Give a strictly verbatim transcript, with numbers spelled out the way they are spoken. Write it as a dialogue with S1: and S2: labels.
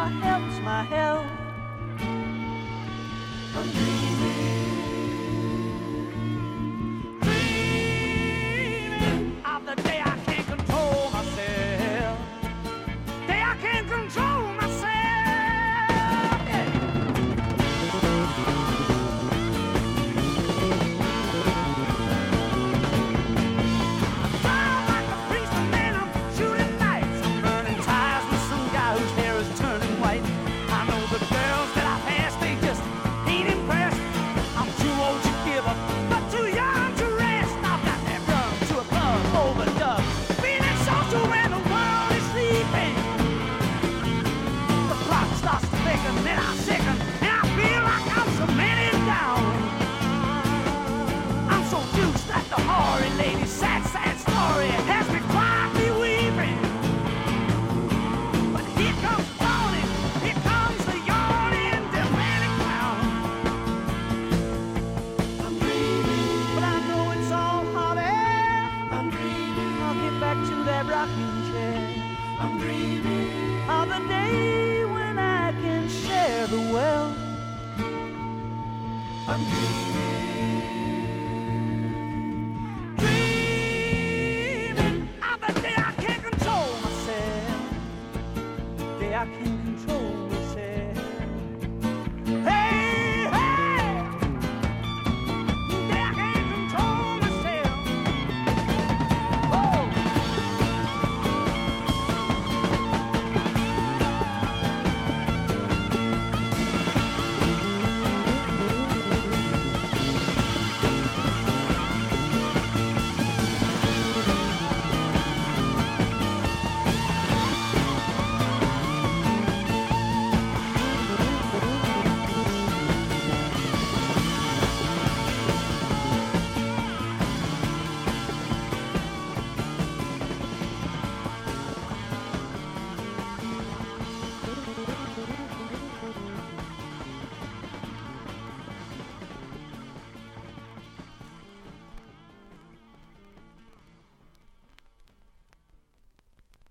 S1: my health's my health. I'm dreaming, dreaming of the day I can't control myself. Day I can't control myself. Yeah. Sound like a policeman, man, I'm shooting lights. I'm burning tires with some guy whose hair is turning white. I know the girls that I passed, they just ain't impressed. I'm too old to give up, but too young to rest. I've got that run to a club overdub, feeling social when the world is sleeping. The clock starts to tick and then I sicken, and I feel like I'm cemented down. I'm so used that the hoary lady's sad, sad story has me quietly weeping. But here comes the dawning, here comes the yawning, demanding clown. I'm dreaming, but I know it's all hot air. I'm dreaming, I'll get back to that rocking chair. I'm dreaming of the day when I can share the wealth. I'm dreaming.